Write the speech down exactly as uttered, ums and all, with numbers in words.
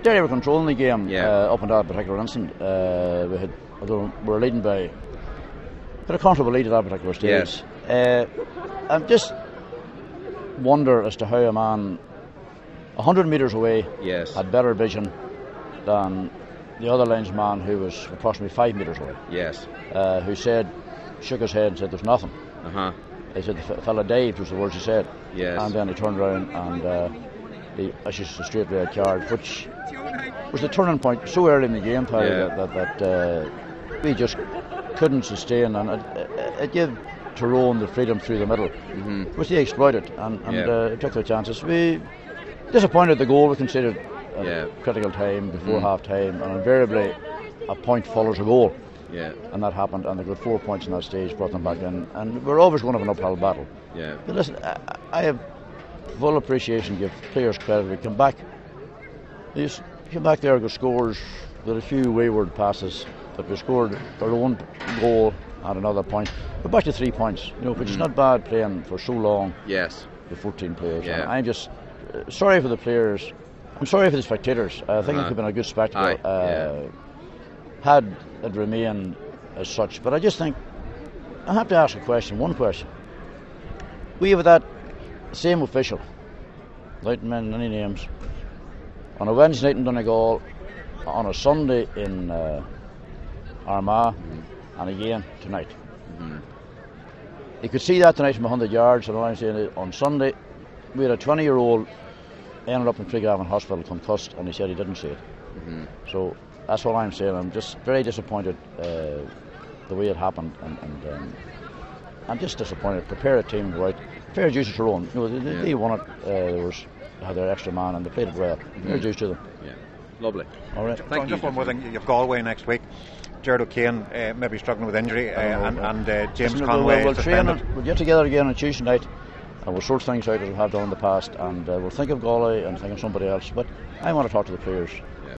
Derry were controlling the game Yeah. uh, up until that particular instant. Uh, we had, although we were leading by, had a comfortable lead at that particular stage. Yes. Uh, I just wonder as to how a man a hundred metres away Yes. had better vision than the other linesman who was approximately five metres away. Yes. Uh, who said, shook his head and said, "There's nothing." Uh huh. He said the f- fella dived, was the words he said. Yes. And then he turned around and uh, he issued a straight red card, which was the turning point so early in the game, Paddy, Yeah. that, that, that uh, we just couldn't sustain, and it, it, it gave Tyrone the freedom through the middle, Mm-hmm. which they exploited and, and Yeah. uh, took their chances. We disappointed the goal we considered a Yeah. critical time before Mm. half time, and invariably a point follows a goal. Yeah. And that happened, and they got four points in that stage, brought them back in, and we're always going to have an uphill battle. Yeah. But listen, I, I have full appreciation, give players credit. We come back, they just come back there, go scores with a few wayward passes, but we scored our own goal at another point. We're back to three points, you know, which is not bad playing for so long Yes. with fourteen players. Yeah. And I'm just uh, sorry for the players. I'm sorry for the spectators. I think Uh-huh. it could have been a good spectacle. Aye, uh, yeah. Had it remained as such. But I just think I have to ask a question, one question. We have that same official, without mentioning any names, on a Wednesday night in Donegal, on a Sunday in uh, Armagh, and again tonight. Mm-hmm. You could see that tonight from one hundred yards, and I'm saying it, on Sunday, we had a twenty year old ended up in Craigavon Hospital concussed, and he said he didn't see it. Mm-hmm. So that's all I'm saying. I'm just very disappointed uh, the way it happened, and, and um, I'm just disappointed. Prepare a team right, fair dues to Tyrone. You know, they, Yeah. they won it. Uh, there was had their extra man, and they played it well. Fair dues to them. Yeah. Lovely. All right. Thank you. Just one more thing. You've Galway next week. Jared O'Kane uh, maybe struggling with injury, uh, and, and uh, James Listen, Conway We'll, we'll train suspended. it. We'll get together again on Tuesday night, and we'll sort things out as we have done in the past, and uh, we'll think of Galway and think of somebody else. But I want to talk to the players.